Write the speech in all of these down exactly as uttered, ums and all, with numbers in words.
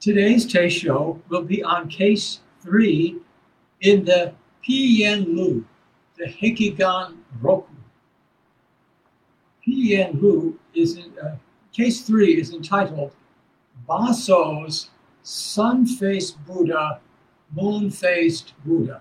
Today's Teisho will be on case three in the Piyen Lu, the Hekigan Roku. Piyen Lu is in, uh, case three is entitled Baso's Sun-Faced Buddha, Moon-Faced Buddha.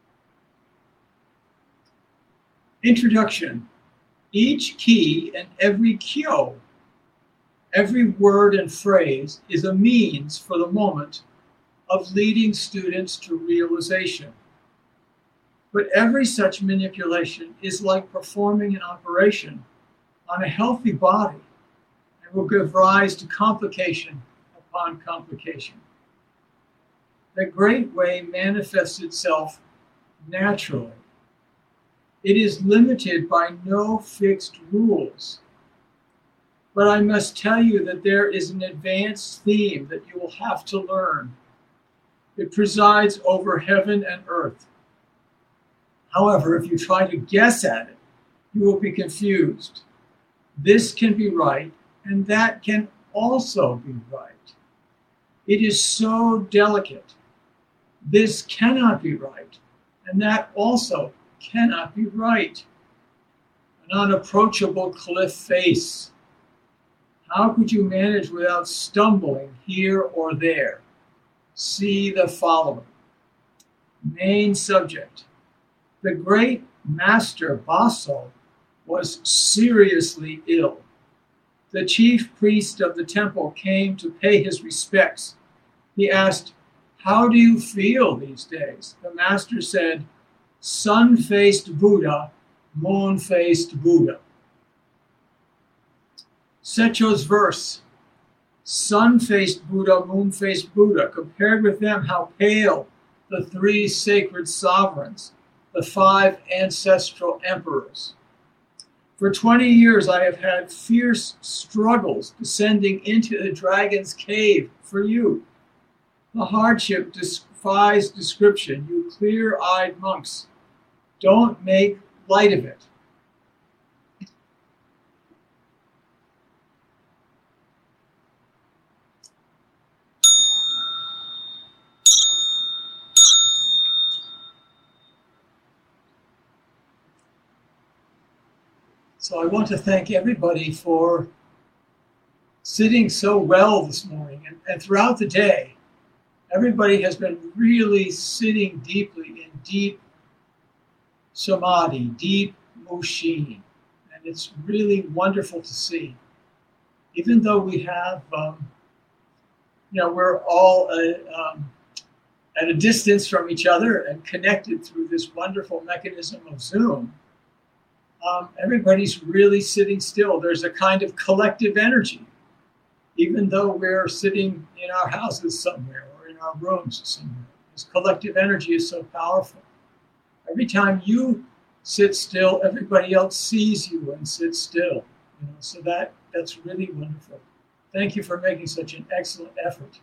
Introduction. Each key and every kyo, every word and phrase is a means for the moment of leading students to realization. But every such manipulation is like performing an operation on a healthy body and will give rise to complication upon complication. The great way manifests itself naturally. It is limited by no fixed rules. But I must tell you that there is an advanced theme that you will have to learn. It presides over heaven and earth. However, if you try to guess at it, you will be confused. This can be right, and that can also be right. It is so delicate. This cannot be right, and that also cannot be right. An unapproachable cliff face. How could you manage without stumbling here or there? See the following. Main subject. The great master Baso was seriously ill. The chief priest of the temple came to pay his respects. He asked, "How do you feel these days?" The master said, "Sun-faced Buddha, moon-faced Buddha." Secho's verse, sun-faced Buddha, moon-faced Buddha, compared with them how pale the three sacred sovereigns, the five ancestral emperors. For twenty years I have had fierce struggles descending into the dragon's cave for you. The hardship defies description, you clear-eyed monks. Don't make light of it. So I want to thank everybody for sitting so well this morning and, and throughout the day. Everybody has been really sitting deeply in deep samadhi, deep mushin, and it's really wonderful to see. Even though we have, um, you know, we're all uh, um, at a distance from each other and connected through this wonderful mechanism of Zoom, um, everybody's really sitting still. There's a kind of collective energy, even though we're sitting in our houses somewhere or in our rooms somewhere. This collective energy is so powerful. Every time you sit still, everybody else sees you and sits still. You know, so that, that's really wonderful. Thank you for making such an excellent effort.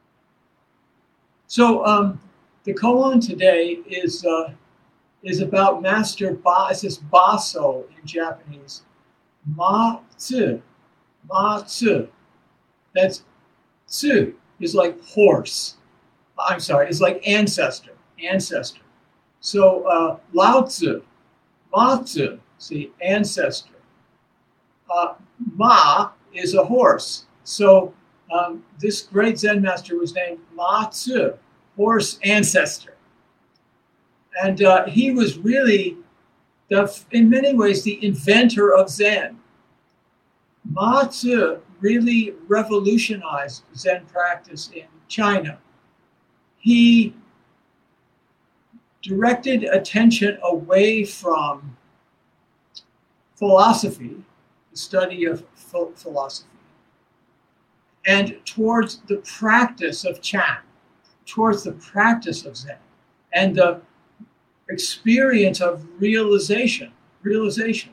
So um, the koan today is uh, is about Master Ba. It says Baso in Japanese. Ma tsu, ma tsu. That's tsu is like horse. I'm sorry, it's like ancestor, ancestor. So uh, Lao Tzu, Ma Tzu, see, ancestor. Uh, Ma is a horse. So um, this great Zen master was named Ma Tzu, horse ancestor. And uh, he was really, the, in many ways, the inventor of Zen. Ma Tzu really revolutionized Zen practice in China. He directed attention away from philosophy, the study of ph- philosophy, and towards the practice of Chan, towards the practice of Zen, and the experience of realization, realization.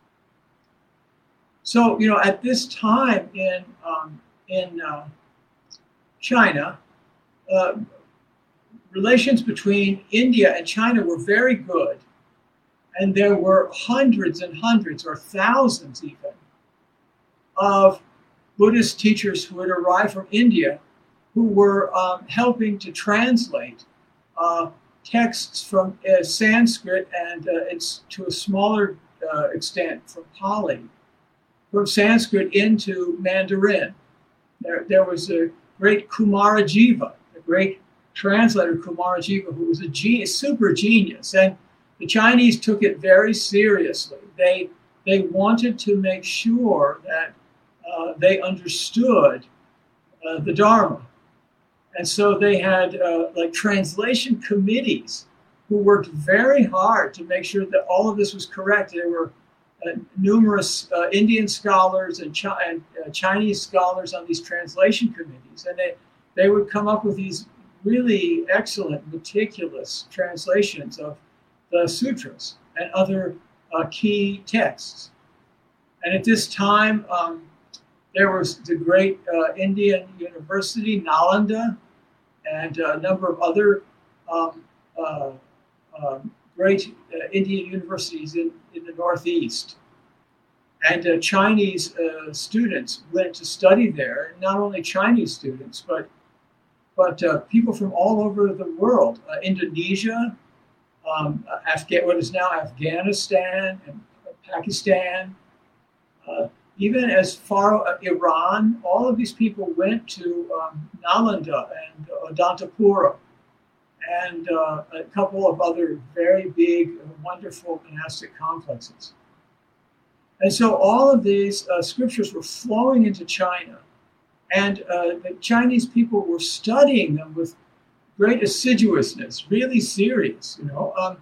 So, you know, at this time in um, in uh, China, uh, relations between India and China were very good, and there were hundreds and hundreds, or thousands even, of Buddhist teachers who had arrived from India who were um, helping to translate uh, texts from uh, Sanskrit and uh, it's to a smaller uh, extent from Pali, from Sanskrit into Mandarin. There, there was a great Kumarajiva, a great translator, Kumarajiva, who was a genius, super genius. And the Chinese took it very seriously. They, they wanted to make sure that uh, they understood uh, the Dharma. And so they had uh, like translation committees who worked very hard to make sure that all of this was correct. There were uh, numerous uh, Indian scholars and, Chi- and uh, Chinese scholars on these translation committees. And they, they would come up with these really excellent, meticulous translations of the sutras and other uh, key texts. And at this time, um, there was the great uh, Indian university, Nalanda, and a number of other um, uh, um, great uh, Indian universities in, in the Northeast. And uh, Chinese uh, students went to study there, and not only Chinese students, but, but uh, people from all over the world, uh, Indonesia, um, Afga- what is now Afghanistan and Pakistan, uh, even as far as Iran. All of these people went to um, Nalanda and Adantapura and uh, a couple of other very big, wonderful monastic complexes. And so all of these uh, scriptures were flowing into China, and uh, the Chinese people were studying them with great assiduousness, really serious. You know, um,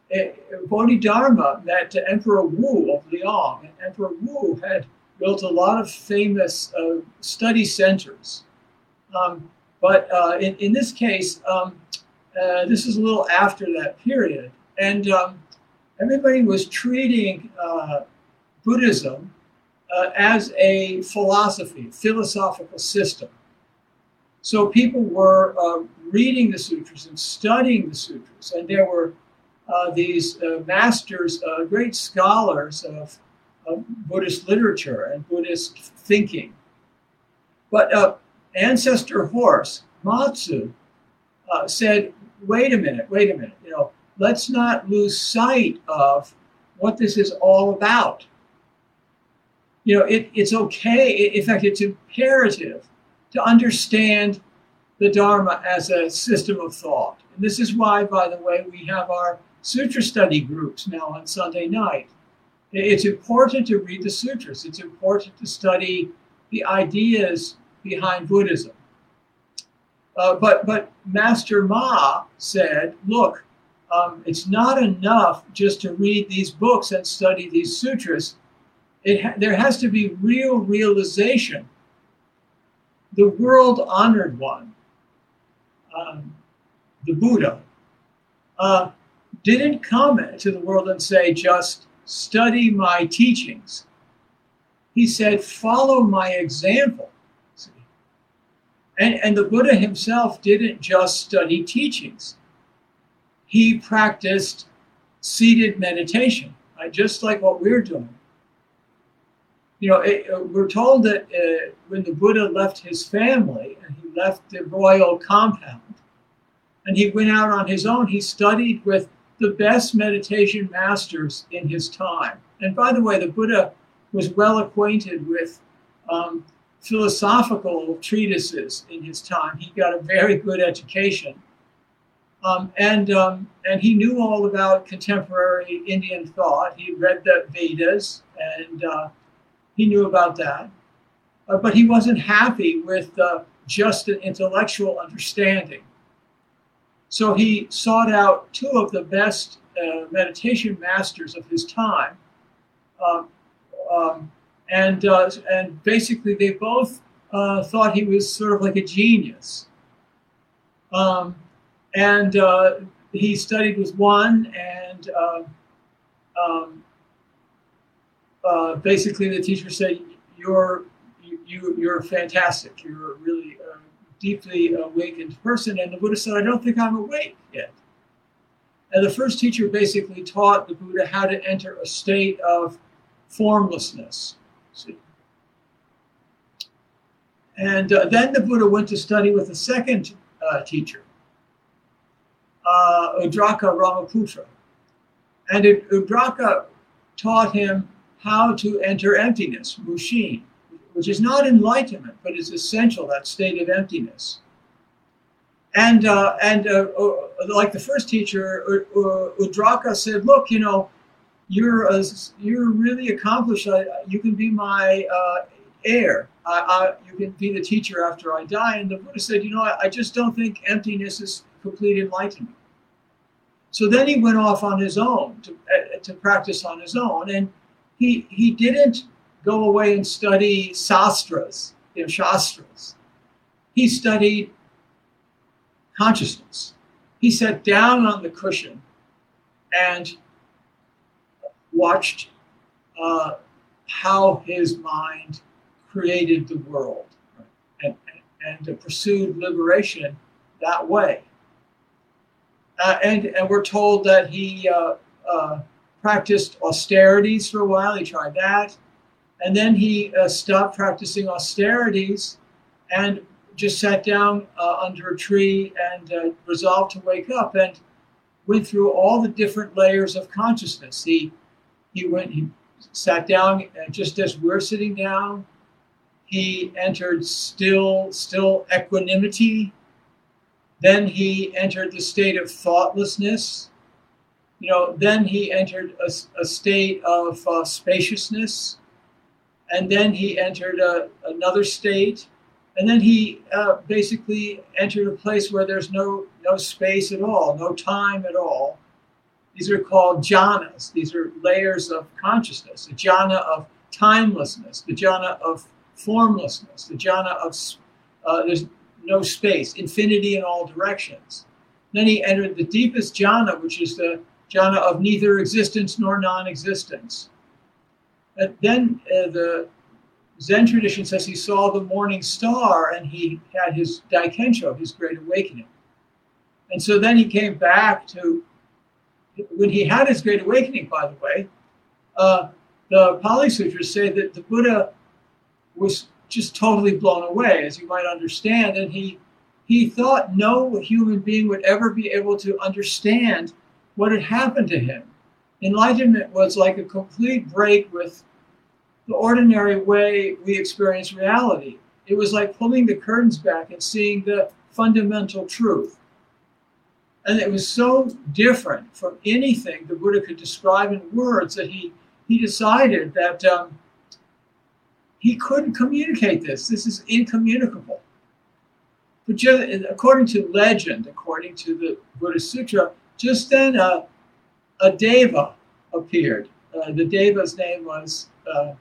Bodhidharma met Emperor Wu of Liang, and Emperor Wu had built a lot of famous uh, study centers. Um, but uh, in, in this case, um, uh, this is a little after that period, and um, everybody was treating uh, Buddhism uh, as a philosophy, philosophical system. So people were uh, reading the sutras and studying the sutras, and there were uh, these uh, masters, uh, great scholars of, of Buddhist literature and Buddhist thinking. But uh, ancestor horse, Matsu, uh, said, wait a minute, wait a minute, you know, let's not lose sight of what this is all about. You know, it, it's okay, in fact, it's imperative to understand the Dharma as a system of thought. And this is why, by the way, we have our sutra study groups now on Sunday night. It's important to read the sutras. It's important to study the ideas behind Buddhism. Uh, but, but Master Ma said, look, um, it's not enough just to read these books and study these sutras. It ha- there has to be real realization. The world-honored one, um, the Buddha, uh, didn't come to the world and say, just study my teachings. He said, follow my example. See? And, and the Buddha himself didn't just study teachings. He practiced seated meditation, right? Just like what we're doing. You know, it, uh, we're told that uh, when the Buddha left his family and he left the royal compound and he went out on his own, he studied with the best meditation masters in his time. And by the way, the Buddha was well acquainted with um, philosophical treatises in his time. He got a very good education. Um, and, um, and he knew all about contemporary Indian thought. He read the Vedas and uh, he knew about that, uh, but he wasn't happy with uh, just an intellectual understanding. So he sought out two of the best uh, meditation masters of his time, um, um, and uh, and basically they both uh, thought he was sort of like a genius. Um, and uh, he studied with one, and uh, um, Uh, basically, the teacher said, "You're you, you're fantastic. You're a really uh, deeply awakened person." And the Buddha said, "I don't think I'm awake yet." And the first teacher basically taught the Buddha how to enter a state of formlessness. See? And uh, then the Buddha went to study with a second uh, teacher, uh, Udraka Ramaputra. And it, Udraka taught him how to enter emptiness, Mushin, which is not enlightenment, but is essential, that state of emptiness. And uh, and uh, uh, like the first teacher, uh, uh, Udraka said, look, you know, you're a, you're really accomplished. I, you can be my uh, heir. I, I, you can be the teacher after I die. And the Buddha said, you know, I, I just don't think emptiness is complete enlightenment. So then he went off on his own to, uh, to practice on his own. And he he didn't go away and study sastras, you know, shastras. He studied consciousness. He sat down on the cushion and watched uh, how his mind created the world, and, and, and pursued liberation that way. Uh, and, and we're told that he uh, uh, practiced austerities for a while. He tried that. And then he uh, stopped practicing austerities and just sat down uh, under a tree and uh, resolved to wake up, and went through all the different layers of consciousness. He he went, he sat down, and just as we're sitting down, he entered still, still equanimity. Then he entered the state of thoughtlessness. You know, then he entered a, a state of uh, spaciousness. And then he entered a, another state. And then he uh, basically entered a place where there's no, no space at all, no time at all. These are called jhanas. These are layers of consciousness. The jhana of timelessness, the jhana of formlessness, the jhana of uh, there's no space, infinity in all directions. Then he entered the deepest jhana, which is the jhana of neither existence nor non-existence. And then uh, the Zen tradition says he saw the morning star and he had his Daikensho, his great awakening. And so then he came back to, when he had his great awakening, by the way, uh, the Pali Sutras say that the Buddha was just totally blown away, as you might understand, and he he thought no human being would ever be able to understand what had happened to him. Enlightenment was like a complete break with the ordinary way we experience reality. It was like pulling the curtains back and seeing the fundamental truth. And it was so different from anything the Buddha could describe in words that he, he decided that um, he couldn't communicate this. This is incommunicable. But just, according to legend, according to the Buddhist Sutra, just then uh, a deva appeared. Uh, the deva's name was, uh,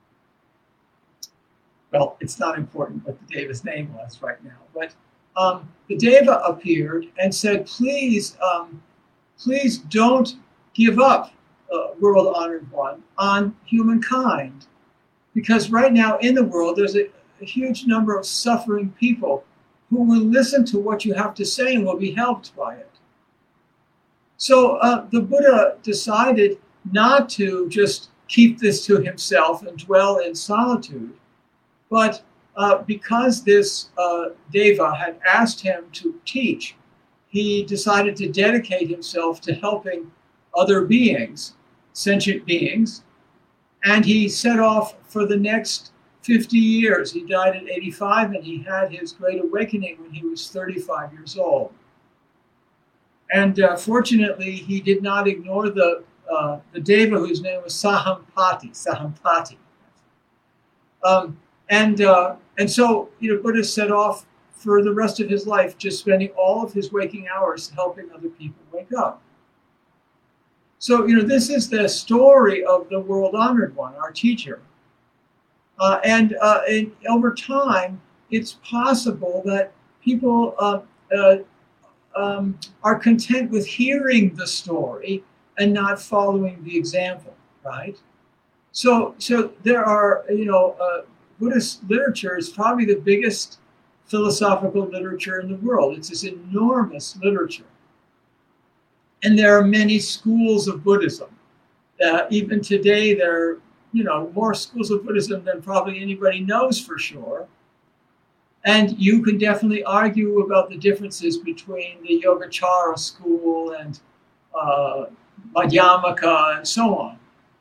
well, it's not important what the deva's name was right now, but um, the deva appeared and said, please, um, please don't give up, uh, World Honored One, on humankind. Because right now in the world, there's a, a huge number of suffering people who will listen to what you have to say and will be helped by it. So uh, the Buddha decided not to just keep this to himself and dwell in solitude, but uh, because this uh, deva had asked him to teach, he decided to dedicate himself to helping other beings, sentient beings, and he set off for the next fifty years. He died at eighty-five, and he had his great awakening when he was thirty-five years old. And uh, fortunately, he did not ignore the uh, the deva whose name was Sahampati. Sahampati. Um, and uh, and so, you know, Buddha set off for the rest of his life, just spending all of his waking hours helping other people wake up. So, you know, this is the story of the World Honored One, our teacher. Uh, and, uh, and over time, it's possible that people uh, uh, um, are content with hearing the story and not following the example, right? So, so there are, you know, uh, Buddhist literature is probably the biggest philosophical literature in the world. It's this enormous literature. And there are many schools of Buddhism. Uh, even today, there are, you know, more schools of Buddhism than probably anybody knows for sure. And you can definitely argue about the differences between the Yogacara school and uh, Madhyamaka and so on.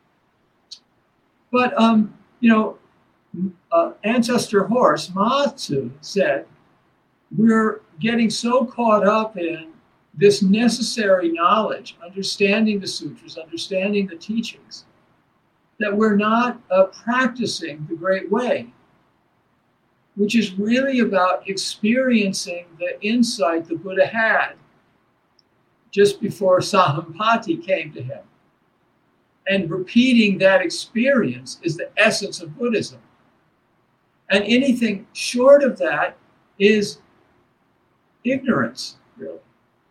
But, um, you know, uh, Ancestor Horse, Ma-Tzu, said, we're getting so caught up in this necessary knowledge, understanding the sutras, understanding the teachings, that we're not uh, practicing the Great Way, which is really about experiencing the insight the Buddha had just before Sahampati came to him. And repeating that experience is the essence of Buddhism. And anything short of that is ignorance, really.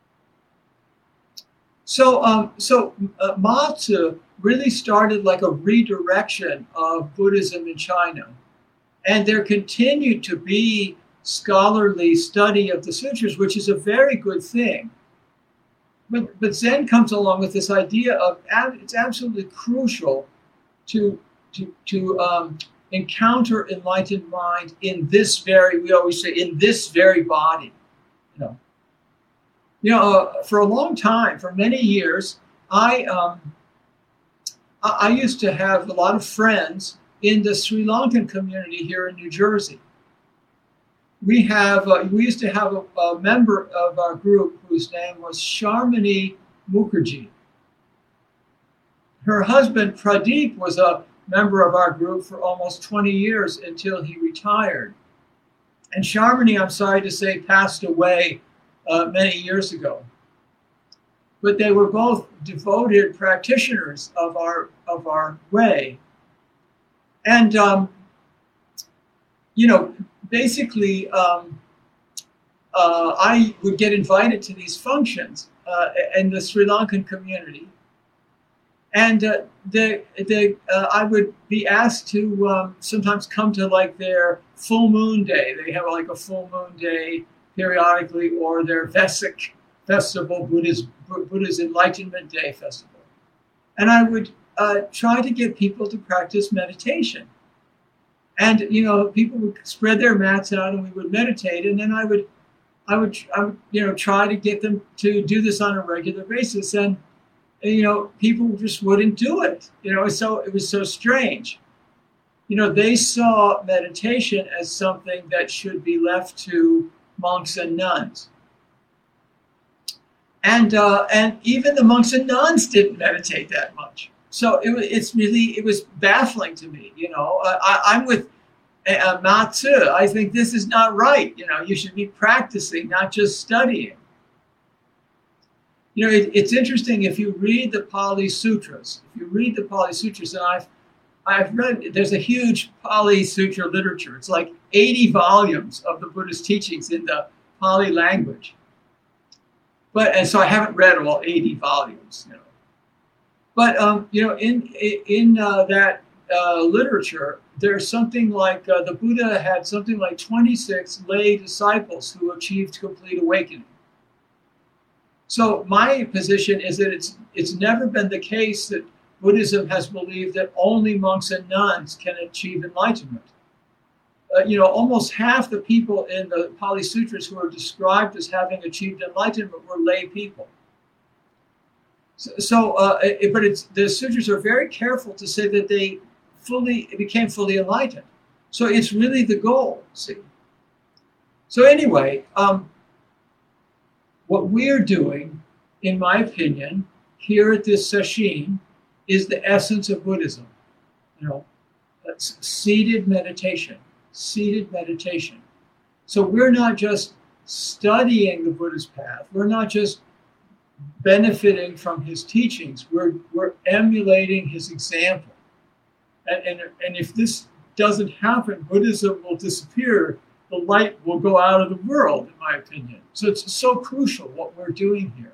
So, um, so uh, Ma-Tzu really started like a redirection of Buddhism in China. And there continued to be scholarly study of the sutras, which is a very good thing. But, but Zen comes along with this idea of it's absolutely crucial to, to, to um, encounter enlightened mind in this very, we always say, in this very body. You know, you know uh, for a long time, for many years, I, um, I, I used to have a lot of friends in the Sri Lankan community here in New Jersey. We have, uh, we used to have a, a member of our group whose name was Sharmini Mukherjee. Her husband, Pradeep, was a member of our group for almost twenty years until he retired. And Sharmini, I'm sorry to say, passed away uh, many years ago. But they were both devoted practitioners of our, of our way. And, um, you know, basically, um, uh, I would get invited to these functions uh, in the Sri Lankan community. And uh, the, the, uh, I would be asked to um, sometimes come to like their full moon day. They have like a full moon day periodically, or their Vesic festival, Buddha's, Buddha's Enlightenment Day festival. And I would uh, try to get people to practice meditation. And, you know, people would spread their mats out and we would meditate. And then I would, I would, I would, you know, try to get them to do this on a regular basis. And, you know, people just wouldn't do it. You know, so it was so strange. You know, they saw meditation as something that should be left to monks and nuns. And, uh, and even the monks and nuns didn't meditate that much. So it, it's really, it was baffling to me, you know. I, I'm with uh, Ma-Tzu. I think this is not right. You know, you should be practicing, not just studying. You know, it, it's interesting if you read the Pali Sutras. If you read the Pali Sutras, and I've, I've read, there's a huge Pali Sutra literature. It's like eighty volumes of the Buddhist teachings in the Pali language. But, and so I haven't read all eighty volumes, you know. But, um, you know, in in uh, that uh, literature, there's something like, uh, the Buddha had something like twenty-six lay disciples who achieved complete awakening. So my position is that it's it's never been the case that Buddhism has believed that only monks and nuns can achieve enlightenment. Uh, you know, almost half the people in the Pali Sutras who are described as having achieved enlightenment were lay people. So, so uh, it, but it's, the sutras are very careful to say that they fully became fully enlightened. So it's really the goal, see. So anyway, um, what we're doing, in my opinion, here at this session, is the essence of Buddhism. You know, that's seated meditation, seated meditation. So we're not just studying the Buddhist path. We're not just benefiting from his teachings. We're, we're emulating his example. And, and, and if this doesn't happen, Buddhism will disappear. The light will go out of the world, in my opinion. So it's so crucial what we're doing here.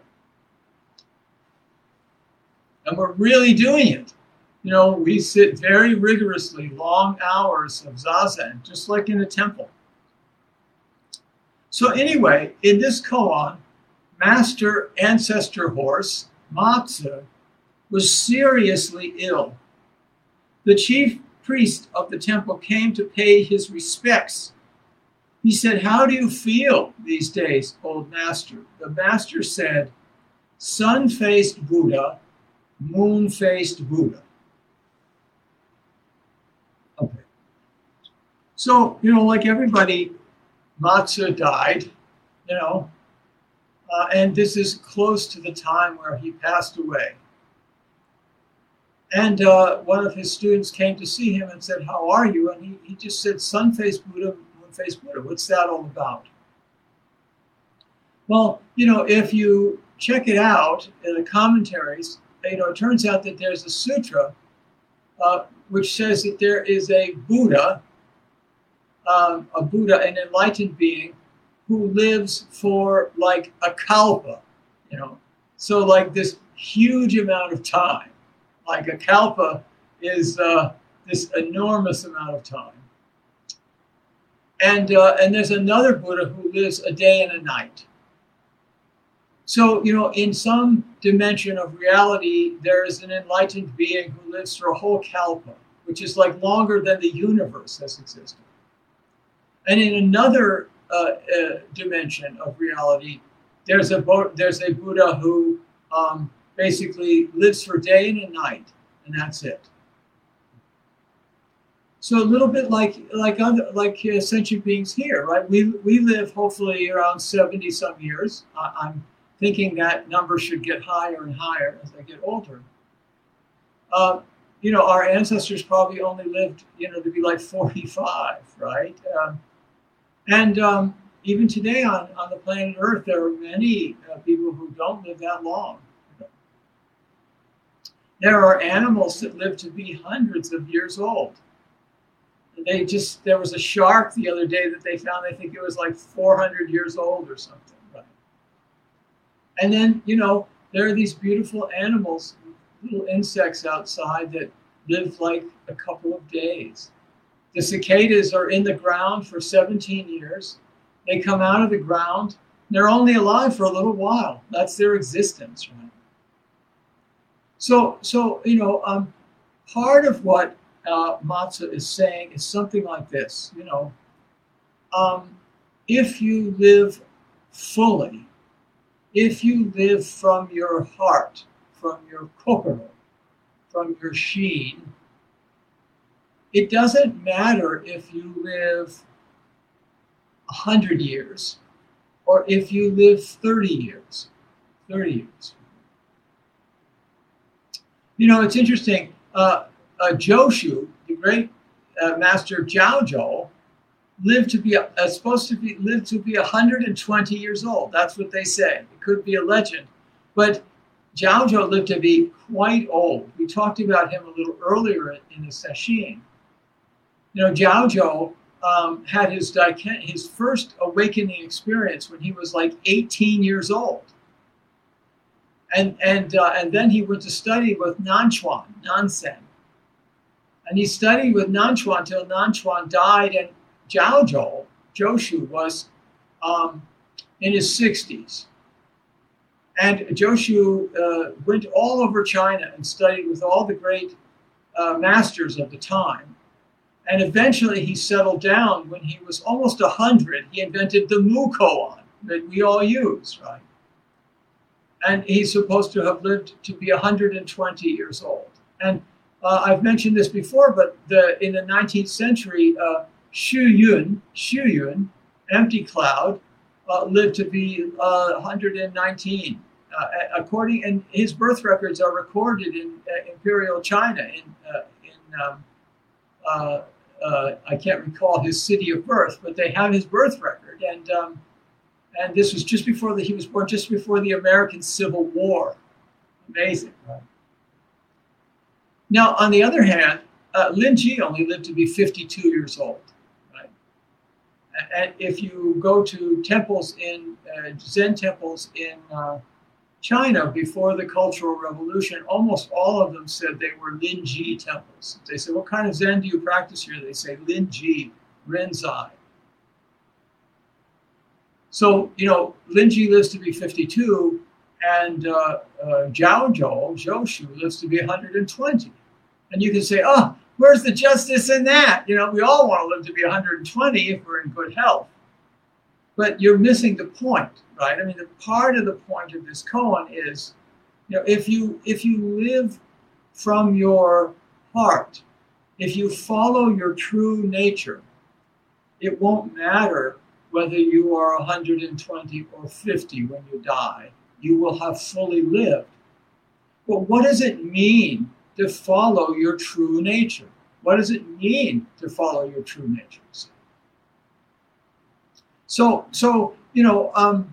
And we're really doing it. You know, we sit very rigorously, long hours of zazen, just like in a temple. So anyway, in this koan, Master Ancestor Horse, Ma-Tzu, was seriously ill. The chief priest of the temple came to pay his respects. He said, "How do you feel these days, old master?" The master said, "Sun-faced Buddha, moon-faced Buddha." Okay. So, you know, like everybody, Matsu died, you know, uh, and this is close to the time where he passed away. And uh, one of his students came to see him and said, "How are you?" And he, he just said, "Sun-faced Buddha, moon-faced Buddha. What's that all about?" Well, you know, if you check it out in the commentaries, you know, it turns out that there's a sutra uh, which says that there is a Buddha, um, a Buddha, an enlightened being, who lives for like a kalpa, you know, so like this huge amount of time. Like a kalpa is uh, this enormous amount of time. And, uh, and there's another Buddha who lives a day and a night. So, you know, in some dimension of reality, there is an enlightened being who lives for a whole kalpa, which is like longer than the universe has existed. And in another uh, uh, dimension of reality, there's a, there's a Buddha who um, basically lives for a day and a night, and that's it. So a little bit like like other like uh, sentient beings here, right? We we live hopefully around seventy some years. I, I'm thinking that number should get higher and higher as I get older. Uh, you know, our ancestors probably only lived, you know, to be like forty-five, right? Um, and um, even today on on the planet Earth, there are many uh, people who don't live that long. There are animals that live to be hundreds of years old. They just, there was a shark the other day that they found, I think it was like four hundred years old or something. Right? And then, you know, there are these beautiful animals, little insects outside that live like a couple of days. The cicadas are in the ground for seventeen years. They come out of the ground. They're only alive for a little while. That's their existence, right? So, so you know, um, part of what uh, Matsu is saying is something like this, you know, um, if you live fully, if you live from your heart, from your kokoro, from your shin, it doesn't matter if you live one hundred years or if you live thirty years, thirty years. You know, it's interesting. Uh, uh, Joshu, the great uh, master Jiaozhou, lived to be uh, supposed to be lived to be one hundred twenty years old. That's what they say. It could be a legend, but Jiaozhou lived to be quite old. We talked about him a little earlier in, in the session. You know, Jiaozhou um, had his his first awakening experience when he was like eighteen years old. And and uh, and then he went to study with Nanchuan, Nansen. And he studied with Nanchuan till Nanchuan died, and Jiaozhou, Joshu, was um, in his sixties. And Joshu uh, went all over China and studied with all the great uh, masters of the time. And eventually he settled down when he was almost one hundred. He invented the Mu koan that we all use, right? And he's supposed to have lived to be one hundred twenty years old. And uh, I've mentioned this before, but the, in the nineteenth century, uh, Xu Yun, Xu Yun, Empty Cloud, uh, lived to be uh, one hundred nineteen. Uh, according, and his birth records are recorded in uh, Imperial China. In, uh, in um, uh, uh, I can't recall his city of birth, but they have his birth record. And um, And this was just before the, he was born just before the American Civil War. Amazing, right? Now, on the other hand, uh, Lin Ji only lived to be fifty-two years old, right? And if you go to temples in, uh, Zen temples in uh, China before the Cultural Revolution, almost all of them said they were Lin Ji temples. They said, "What kind of Zen do you practice here?" They say, "Lin Ji, Rinzai." So, you know, Lin Ji lives to be fifty-two, and uh, uh, Jiaozhou, Joshu, lives to be one hundred twenty. And you can say, oh, where's the justice in that? You know, we all want to live to be one hundred twenty if we're in good health. but you're missing the point, right? I mean, the part of the point of this koan is, you know, if you if you live from your heart, if you follow your true nature, it won't matter whether you are one hundred twenty or fifty when you die. You will have fully lived. But what does it mean to follow your true nature? What does it mean to follow your true nature? So, so you know, um,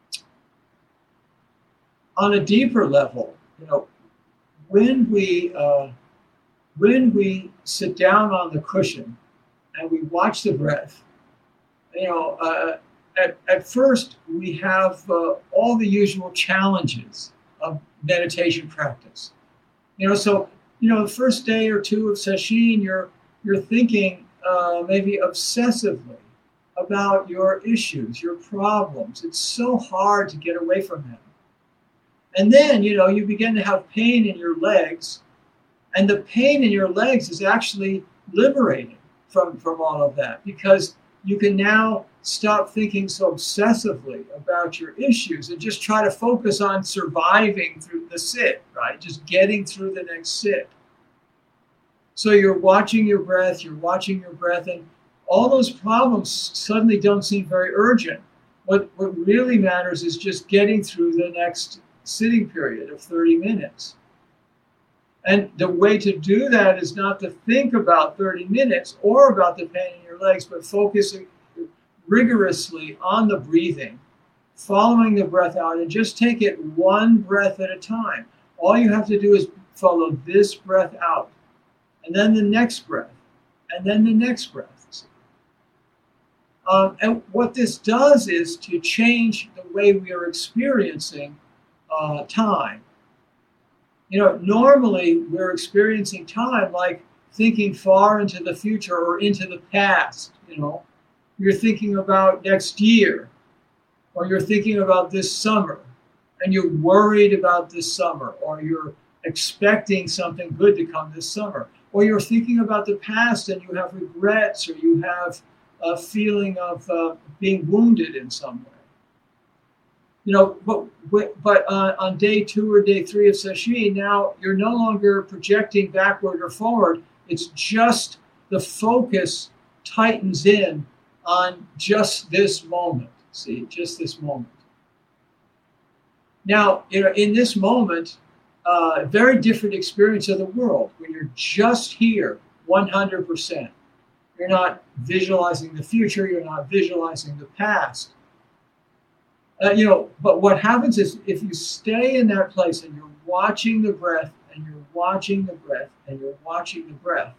on a deeper level, you know, when we uh, when we sit down on the cushion and we watch the breath, you know, uh, at at first we have uh, all the usual challenges of meditation practice. You know, so you know, the first day or two of sesshin, you're you're thinking uh, maybe obsessively about your issues, your problems. It's so hard to get away from them. And then, you know, you begin to have pain in your legs, and the pain in your legs is actually liberating from, from all of that, because you can now stop thinking so obsessively about your issues and just try to focus on surviving through the sit, right? Just getting through the next sit. So you're watching your breath, you're watching your breath, and all those problems suddenly don't seem very urgent. What, what really matters is just getting through the next sitting period of thirty minutes. And the way to do that is not to think about thirty minutes or about the pain in your legs, but focusing rigorously on the breathing, following the breath out, and just take it one breath at a time. All you have to do is follow this breath out, and then the next breath, and then the next breath. Um, and what this does is to change the way we are experiencing uh, time. You know, normally we're experiencing time like thinking far into the future or into the past. You know, you're thinking about next year, or you're thinking about this summer, and you're worried about this summer, or you're expecting something good to come this summer, or you're thinking about the past and you have regrets, or you have a feeling of uh, being wounded in some way. You know, but but uh, on day two or day three of sesshin, now you're no longer projecting backward or forward. It's just the focus tightens in on just this moment. See, just this moment. Now, you know, in this moment, uh, a very different experience of the world when you're just here, one hundred percent. You're not visualizing the future. You're not visualizing the past. Uh, you know, but what happens is if you stay in that place and you're watching the breath and you're watching the breath and you're watching the breath,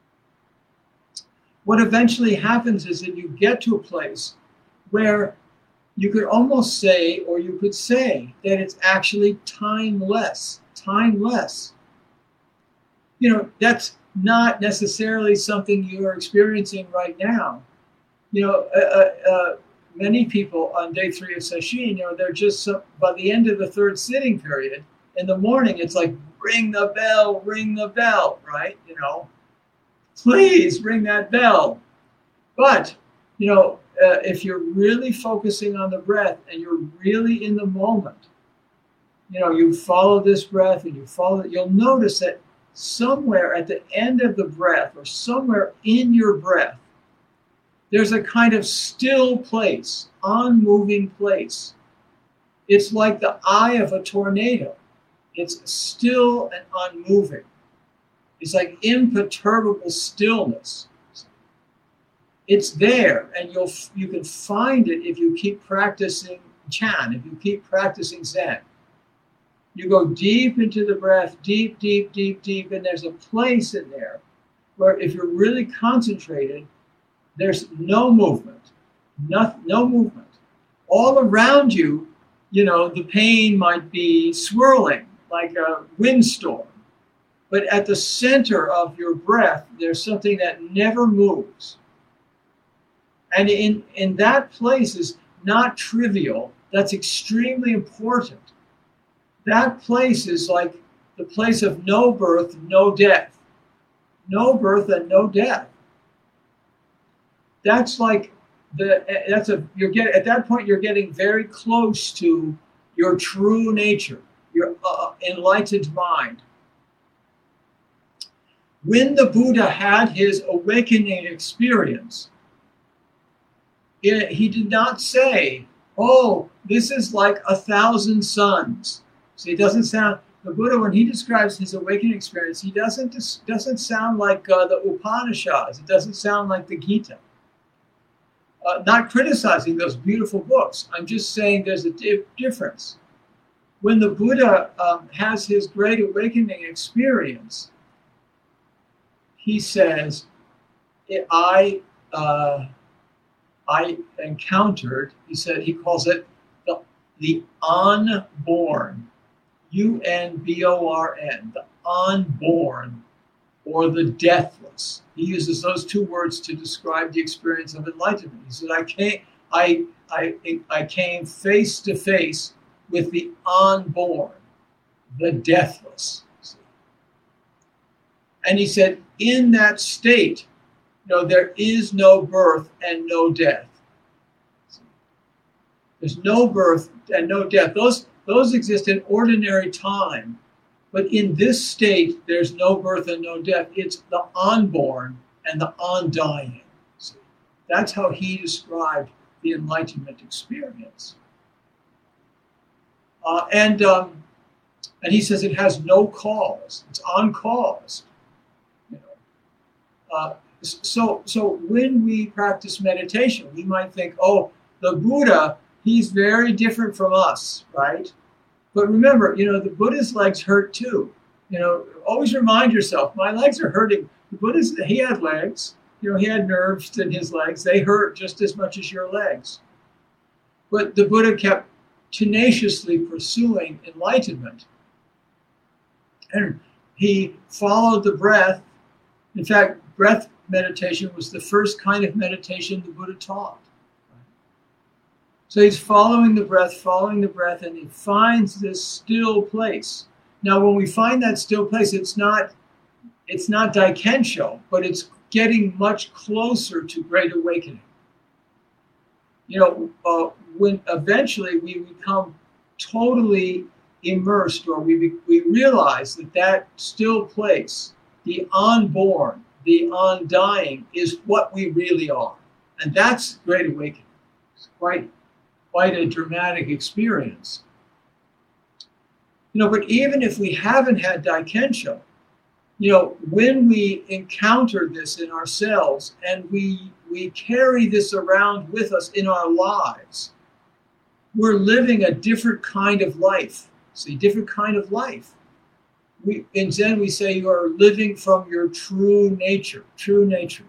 what eventually happens is that you get to a place where you could almost say, or you could say, that it's actually timeless, timeless. You know, that's not necessarily something you are experiencing right now. You know, uh, uh, many people on day three of sesshin, you know, they're just, some, by the end of the third sitting period, in the morning, it's like, ring the bell, ring the bell, right? You know, please ring that bell. But, you know, uh, if you're really focusing on the breath and you're really in the moment, you know, you follow this breath and you follow it, you'll notice that somewhere at the end of the breath or somewhere in your breath, there's a kind of still place, unmoving place. It's like the eye of a tornado. It's still and unmoving. It's like imperturbable stillness. It's there, and you'll you can find it if you keep practicing Chan, if you keep practicing Zen. You go deep into the breath, deep, deep, deep, deep, and there's a place in there where if you're really concentrated, there's no movement, no, no movement. All around you, you know, the pain might be swirling like a windstorm, but at the center of your breath, there's something that never moves. And in, in that place is not trivial, that's extremely important. That place is like the place of no birth, no death. No birth and no death. That's like the that's a you're get at that point you're getting very close to your true nature, your uh, enlightened mind. When the Buddha had his awakening experience, it, he did not say, "Oh, this is like a thousand suns." See, it doesn't sound. The Buddha, when he describes his awakening experience, he doesn't doesn't sound like uh, the Upanishads. It doesn't sound like the Gita. Uh, not criticizing those beautiful books. I'm just saying there's a di- difference. When the Buddha um, has his great awakening experience, he says, "I uh, I encountered." He said he calls it the the unborn. U N B O R N, the unborn, or the deathless. He uses those two words to describe the experience of enlightenment. He said, I came, I, I, I came face to face with the unborn, the deathless. And he said, in that state, you know, there is no birth and no death. There's no birth and no death. Those Those exist in ordinary time, but in this state, there's no birth and no death. It's the unborn and the undying. See, that's how he described the enlightenment experience. Uh, and um, and he says it has no cause. It's uncaused. You know, uh, so so when we practice meditation, we might think, oh, the Buddha, he's very different from us, right? But remember, you know, the Buddha's legs hurt too. You know, always remind yourself, my legs are hurting. The Buddha's, he had legs. You know, he had nerves in his legs. They hurt just as much as your legs. But the Buddha kept tenaciously pursuing enlightenment. And he followed the breath. In fact, breath meditation was the first kind of meditation the Buddha taught. So he's following the breath, following the breath, and he finds this still place. Now, when we find that still place, it's not, it's not Daikensho, but it's getting much closer to great awakening. You know, uh, when eventually we become totally immersed, or we we realize that that still place, the unborn, the undying, is what we really are, and that's great awakening. It's quite. Quite a dramatic experience. You know, but even if we haven't had Daikensho, you know, when we encounter this in ourselves and we we carry this around with us in our lives, we're living a different kind of life. See, different kind of life. We in Zen we say you are living from your true nature, true nature.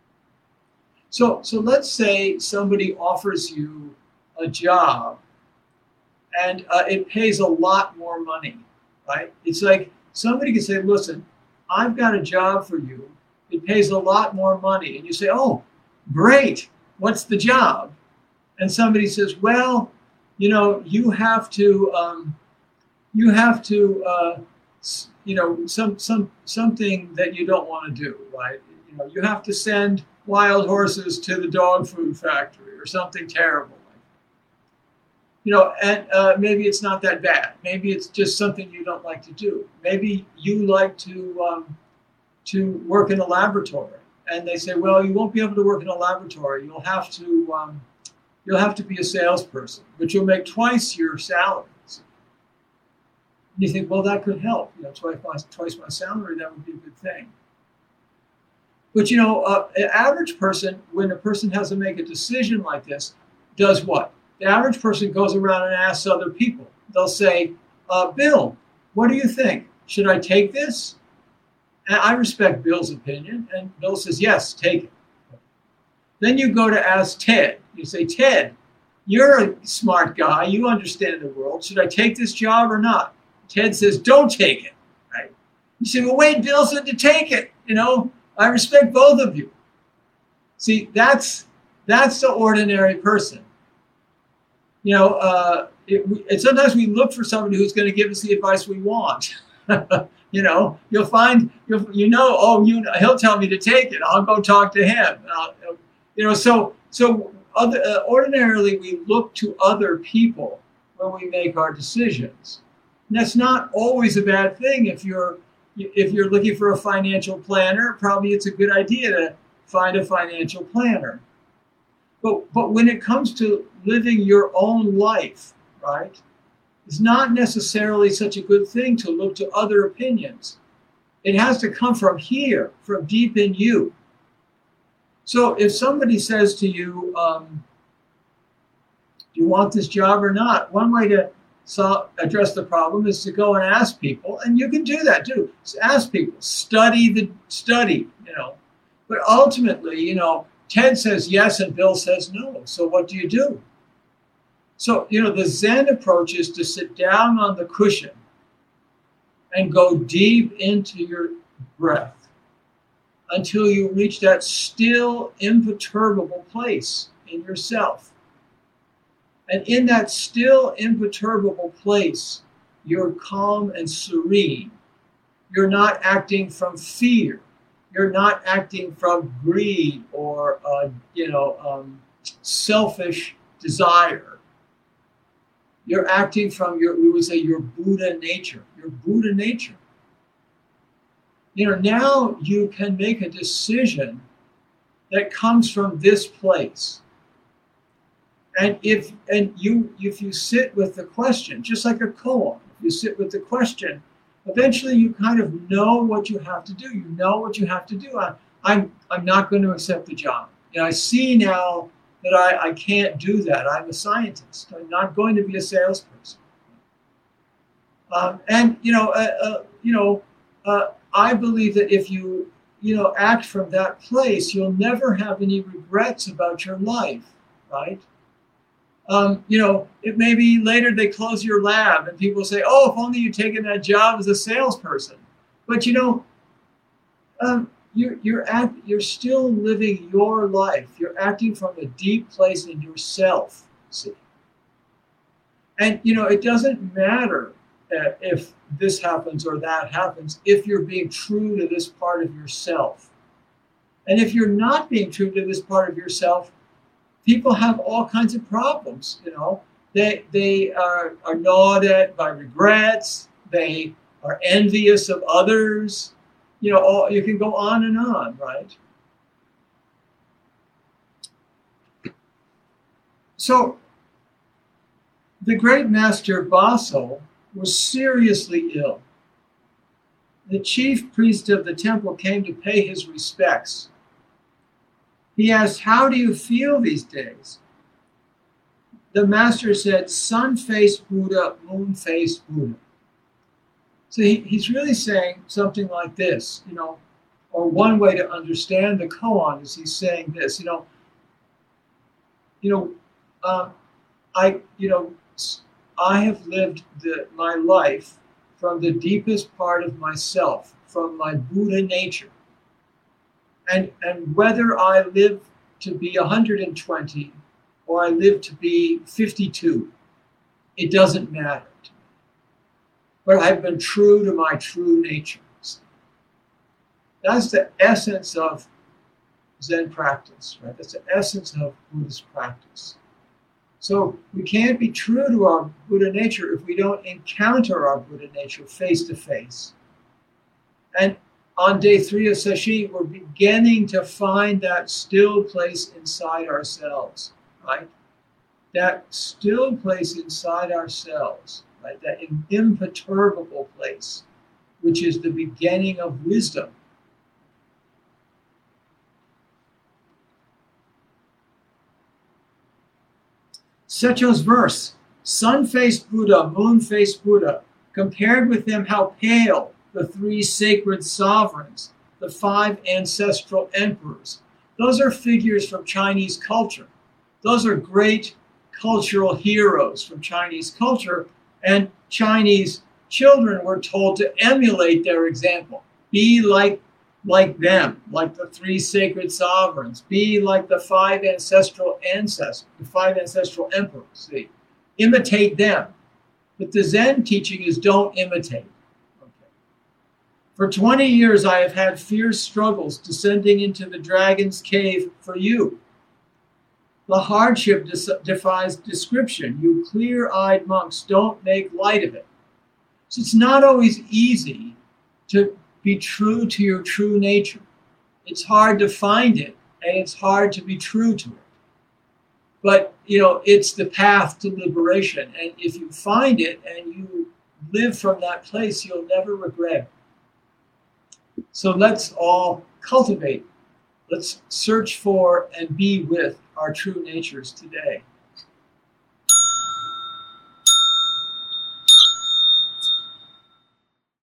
So so let's say somebody offers you a job, and uh, it pays a lot more money, right? It's like somebody can say, listen, I've got a job for you. It pays a lot more money. And you say, oh, great. What's the job? And somebody says, well, you know, you have to, um, you have to, uh, you know, some, some, something that you don't want to do, right? You know, you have to send wild horses to the dog food factory or something terrible. You know, and uh, maybe it's not that bad. Maybe it's just something you don't like to do. Maybe you like to um, to work in a laboratory, and they say, "Well, you won't be able to work in a laboratory. You'll have to um, you'll have to be a salesperson, but you'll make twice your salary." And you think, "Well, that could help. You know, twice my twice my salary. That would be a good thing." But you know, uh, an average person, when a person has to make a decision like this, does what? The average person goes around and asks other people. They'll say, uh, Bill, what do you think? Should I take this? And I respect Bill's opinion. And Bill says, yes, take it. Then you go to ask Ted. You say, Ted, you're a smart guy. You understand the world. Should I take this job or not? Ted says, don't take it. Right? You say, well, wait, Bill said to take it. You know, I respect both of you. See, that's that's the ordinary person. You know, uh, it, it, sometimes we look for somebody who's going to give us the advice we want. You know, you'll find, you'll, you know, oh, you, he'll tell me to take it. I'll go talk to him. Uh, you know, so so other, uh, ordinarily we look to other people when we make our decisions. And that's not always a bad thing. If you're if you're looking for a financial planner, probably it's a good idea to find a financial planner. But but when it comes to living your own life, right, it's not necessarily such a good thing to look to other opinions. It has to come from here, from deep in you. So if somebody says to you, um, do you want this job or not? One way to solve, address the problem is to go and ask people, and you can do that too. Just ask people, study the study, you know. But ultimately, you know, Ted says yes and Bill says no. So what do you do? So, you know, the Zen approach is to sit down on the cushion and go deep into your breath until you reach that still, imperturbable place in yourself. And in that still, imperturbable place, you're calm and serene. You're not acting from fear. You're not acting from greed or, uh, you know, um, selfish desire. You're acting from your, we would say, your Buddha nature, your Buddha nature. You know, now you can make a decision that comes from this place. And if and you if you sit with the question, just like a koan, if you sit with the question, eventually you kind of know what you have to do. You know what you have to do. I, I'm I'm not going to accept the job. And I see now that I, I can't do that. I'm a scientist. I'm not going to be a salesperson. Um, and you know, uh, uh, you know, uh, I believe that if you you know act from that place, you'll never have any regrets about your life, right? Um, you know, it may be later they close your lab and people say, oh, if only you'd taken that job as a salesperson. But, you know, um, you're, you're, act, you're still living your life. You're acting from a deep place in yourself, see. And, you know, it doesn't matter uh, if this happens or that happens if you're being true to this part of yourself. And if you're not being true to this part of yourself, people have all kinds of problems, you know. They they are, are gnawed at by regrets. They are envious of others. You know, all, you can go on and on, right? So, the great master Baso was seriously ill. The chief priest of the temple came to pay his respects. He asked, how do you feel these days? The master said, sun-faced Buddha, moon-faced Buddha. So he, he's really saying something like this, you know, or one way to understand the koan is he's saying this, you know, you know, um, I, you know, I have lived the, my life from the deepest part of myself, from my Buddha nature. And, and whether I live to be one hundred twenty or I live to be fifty-two, it doesn't matter to me. But I've been true to my true nature. That's the essence of Zen practice, right? That's the essence of Buddhist practice. So we can't be true to our Buddha nature if we don't encounter our Buddha nature face to face. And on day three of Sesshin, we're beginning to find that still place inside ourselves, right? That still place inside ourselves, right? That imperturbable place, which is the beginning of wisdom. Secho's verse, sun-faced Buddha, moon-faced Buddha, compared with them how pale the three sacred sovereigns, the five ancestral emperors. Those are figures from Chinese culture. Those are great cultural heroes from Chinese culture, and Chinese children were told to emulate their example. Be like, like them, like the three sacred sovereigns. Be like the five ancestral ancestors, the five ancestral emperors. See? Imitate them. But the Zen teaching is don't imitate. For twenty years, I have had fierce struggles descending into the dragon's cave for you. The hardship dis- defies description. You clear-eyed monks don't make light of it. So it's not always easy to be true to your true nature. It's hard to find it, and it's hard to be true to it. But, you know, it's the path to liberation. And if you find it and you live from that place, you'll never regret it. So let's all cultivate. Let's search for and be with our true natures today.